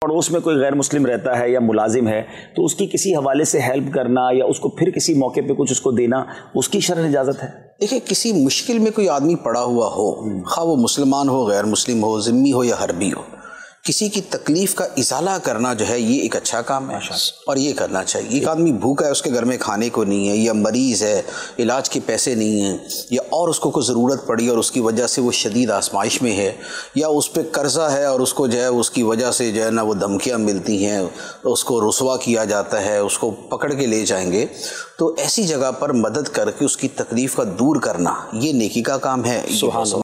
पड़ोस में कोई गैर मुस्लिम रहता है या मुलाजिम है तो उसकी किसी हवाले से हेल्प करना या उसको फिर किसी मौके पे कुछ उसको देना, उसकी शरअन इजाज़त है? देखिए, किसी मुश्किल में कोई आदमी पड़ा हुआ हो, खा वो मुसलमान हो, गैर मुस्लिम हो, ज़िम्मी हो या हरबी हो, किसी की तकलीफ़ का इज़ाला करना जो है ये एक अच्छा काम है और ये करना चाहिए। एक आदमी भूखा है, उसके घर में खाने को नहीं है, या मरीज़ है, इलाज के पैसे नहीं हैं, या और उसको कोई ज़रूरत पड़ी और उसकी वजह से वो शदीद आजमाइश में है, या उस पर कर्ज़ा है और उसको जो है उसकी वजह से जो है ना वो धमकियाँ मिलती हैं, उसको रुसवा किया जाता है, उसको पकड़ के ले जाएंगे, तो ऐसी जगह पर मदद करके उसकी तकलीफ़ का दूर करना ये नेकी का काम है।